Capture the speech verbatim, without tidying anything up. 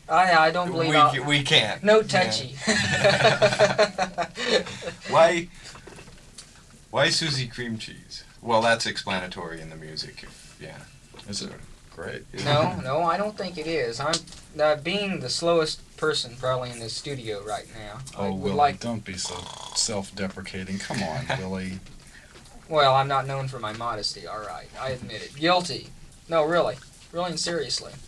I I don't believe we, I'll, we can't. no touchy. Yeah. Why? Why Susie cream cheese? Well, that's explanatory in the music. If, yeah. Is it great? No, no, I don't think it is. I'm uh, being the slowest person probably in this studio right now. I Oh, would Willie, like. don't be so self-deprecating. Come on, Willie. Well, I'm not known for my modesty. All right, I admit it. Guilty. No, really, really and seriously.